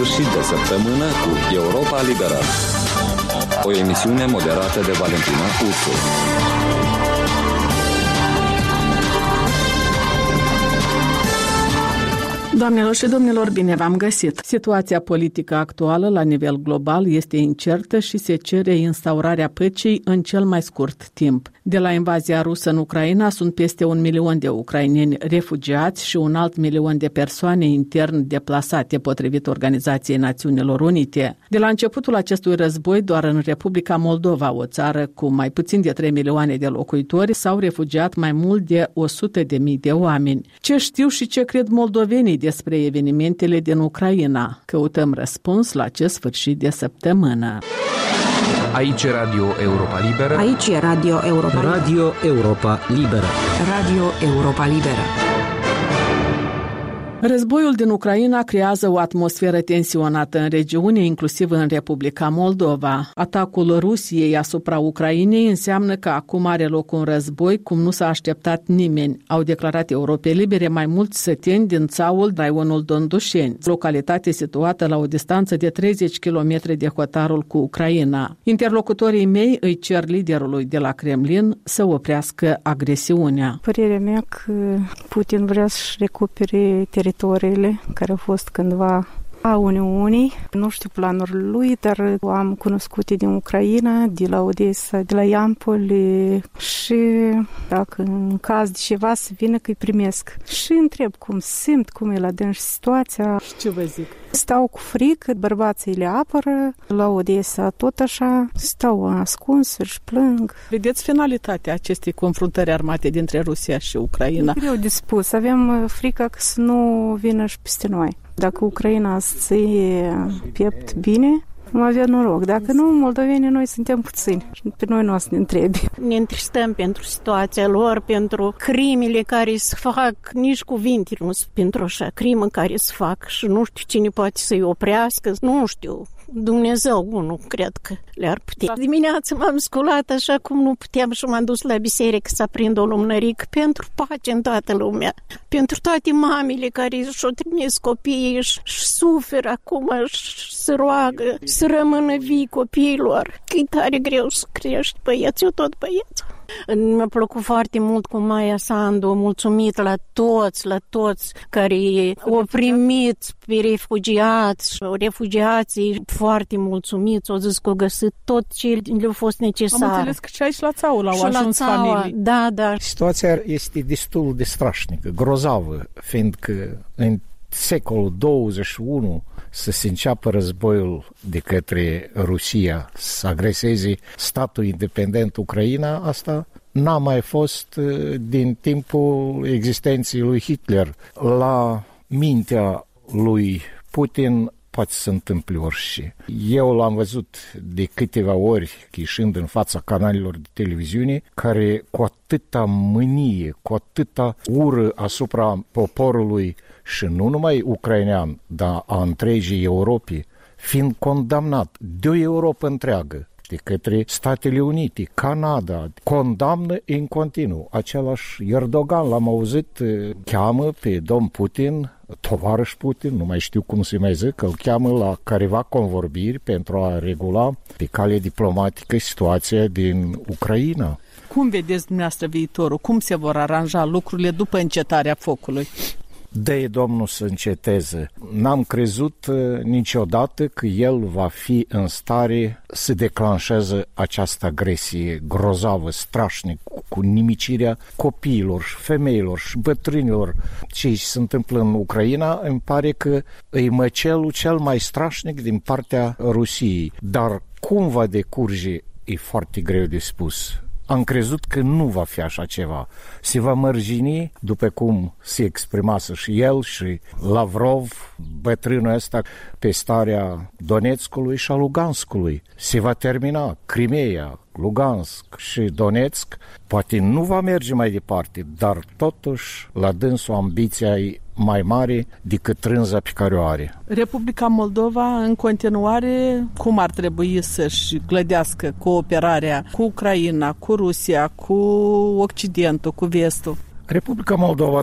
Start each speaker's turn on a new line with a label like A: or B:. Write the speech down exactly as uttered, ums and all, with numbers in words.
A: sfârșit de săptămână cu Europa Liberă. O emisiune moderată de Valentina Ursu.
B: Doamnelor și domnilor, bine v-am găsit! Situația politică actuală la nivel global este incertă și se cere instaurarea păcii în cel mai scurt timp. De la invazia rusă în Ucraina sunt peste un milion de ucraineni refugiați și un alt milion de persoane intern deplasate, potrivit Organizației Națiunilor Unite. De la începutul acestui război, doar în Republica Moldova, o țară cu mai puțin de trei milioane de locuitori, s-au refugiat mai mult de o sută de mii de oameni. Ce știu și ce cred moldovenii despre evenimentele din Ucraina? Căutăm răspuns la acest sfârșit de săptămână.
C: Aici e Radio Europa Liberă.
D: Aici e Radio Europa Liberă.
E: Radio Europa Liberă.
D: Radio Europa Liberă.
B: Războiul din Ucraina creează o atmosferă tensionată în regiune, inclusiv în Republica Moldova. Atacul Rusiei asupra Ucrainei înseamnă că acum are loc un război cum nu s-a așteptat nimeni, au declarat Europe Libere mai mulți săteni din Țaul, raionul Dondușeni, localitate situată la o distanță de treizeci de kilometri de hotarul cu Ucraina. Interlocutorii mei îi cer liderului de la Kremlin să oprească agresiunea.
F: Părerea mea că Putin vrea să-și recupere teritoriile care au fost cândva a Uniunii. Nu știu planurile lui, dar am cunoscut din Ucraina, de la Odessa, de la Iampoli și dacă în caz de ceva să vină că îi primesc. Și întreb cum simt, cum e la dânsi situația.
B: Și ce vă zic?
F: Stau cu frică, bărbații le apără, la Odessa tot așa, stau ascuns și plâng.
B: Vedeți finalitatea acestei confruntări armate dintre Rusia și Ucraina?
F: E greu de spus, avem frică că să nu vină și peste noi. Dacă Ucraina se ție piept bine, vom avea noroc. Dacă nu, moldovenii noi suntem puțini și pe noi nu o să ne întrebi.
G: Ne întristăm pentru situația lor, pentru crimele care se fac, nici cuvinte nu sunt pentru așa crimă care se fac și nu știu cine poate să-i oprească, nu știu. Dumnezeu, unul, cred că le-ar putea. Dimineața m-am sculat așa cum nu puteam și m-am dus la biserică să aprind o lumânărică pentru pace în toată lumea. Pentru toate mamele care și-o trimis copiii și suferă acum și se roagă să rămână vii copiilor. Că e tare greu să crești băieți, eu tot băieți. Mi-a plăcut foarte mult cu Maia Sandu, mulțumit la toți, la toți care au primit pe refugiați, refugiații foarte mulțumiți, au zis că au găsit tot ce le-a fost necesar.
B: Am înțeles că și aici la Țaul au ajuns familii.
G: Da, da.
H: Situația este destul de strașnică, grozavă, fiindcă în secolul douăzeci și unu să se înceapă războiul de către Rusia, să agreseze statul independent Ucraina, asta n-a mai fost din timpul existenței lui Hitler. La mintea lui Putin poate să se întâmple orice. Eu l-am văzut de câteva ori ieșind în fața canalelor de televiziune, care cu atâta mânie, cu atâta ură asupra poporului și nu numai ucrainean, dar a întregii Europei, fiind condamnat de o Europă întreagă, de către Statele Unite, Canada, condamnă în continuu. Același Erdogan, l-am auzit, cheamă pe domn Putin, tovarăș Putin, nu mai știu cum se mai zic, că îl cheamă la careva convorbiri pentru a regula pe cale diplomatică situația din Ucraina.
B: Cum vedeți dumneavoastră viitorul? Cum se vor aranja lucrurile după încetarea focului?
H: Dă-i Domnul să înceteze. N-am crezut niciodată că el va fi în stare să declanșeze această agresie grozavă, strașnică, cu nimicirea copiilor și femeilor și bătrânilor. Ce se întâmplă în Ucraina, îmi pare că e măcelul cel mai strașnic din partea Rusiei. Dar cum va decurge, e foarte greu de spus. Am crezut că nu va fi așa ceva. Se va mărgini, după cum se exprimase și el și Lavrov, bătrânul ăsta, pe starea Donetskului și a Luganskului. Se va termina Crimea, Lugansk și Donetsk. Poate nu va merge mai departe, dar totuși la dânsul ambiția e mai mare decât rânza pe care o are.
B: Republica Moldova, în continuare, cum ar trebui să-și clădească cooperarea cu Ucraina, cu Rusia, cu Occidentul, cu Vestul?
H: Republica Moldova